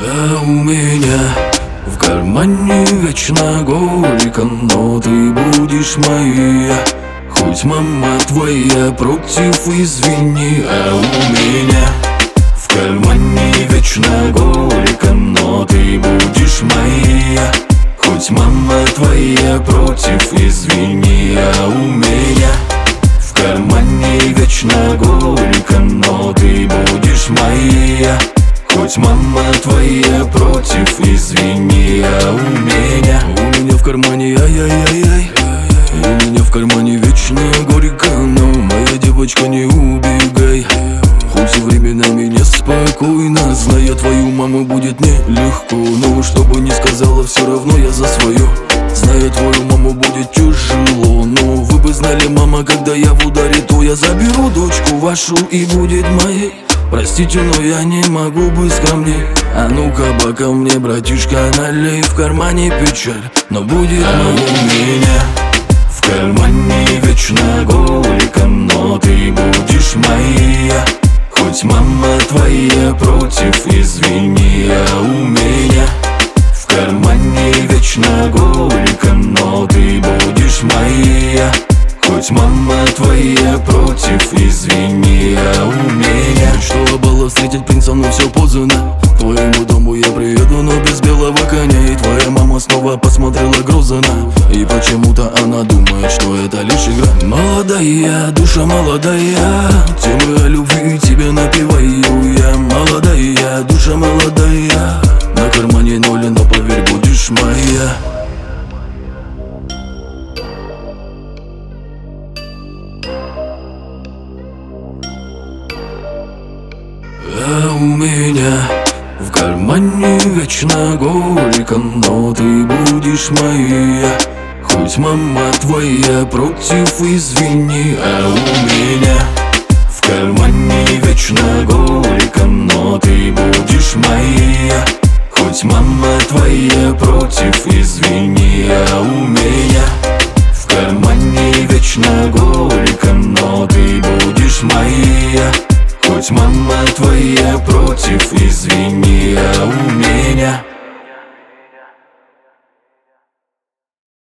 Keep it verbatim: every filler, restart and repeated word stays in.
А у меня в кармане вечно горько, но ты будешь моя. Хоть мама твоя против, извини. А у меня в кармане вечно горько, но ты будешь моя. Хоть мама твоя против, извини. А у меня в кармане вечно горько, но ты будешь моя. Хоть мама твоя против, извини. А у меня У меня в кармане ай-яй-яй-яй. У меня в кармане вечно горько, но моя девочка, не убегай. Хоть временами неспокойно, зная твою маму, будет нелегко. Но что бы ни сказала, все равно я за свое. Зная твою маму, будет тяжело. Но вы бы знали, мама, когда я в ударе, то я заберу дочку вашу и будет моей. Простите, но я не могу быть скромней. А ну-ка, пока мне, братишка, налей. В кармане печаль, но будет а моя. У меня в кармане вечно горько, но ты будешь моя. Хоть мама твоя против, извини. А у меня в кармане вечно горько, но ты будешь моя. Хоть мама твоя против, извини. А у меня мечтала была встретить принца, но все поздно. К твоему дому я приеду, но без белого коня. И твоя мама снова посмотрела грозно. И почему-то она думает, что это лишь игра. Молодая, душа молодая, темы о любви тебе напеваю я. Молодая, душа молодая, на кармане ноль, но поверь, будешь моя. А у меня в кармане вечно горько, но ты будешь моя. Хоть мама твоя против, извини. А у меня в кармане вечно горько, но ты будешь моя. Хоть мама твоя против, извини. А у меня в кармане вечно горько, но ты будешь моя. Хоть мама твоя против, извини.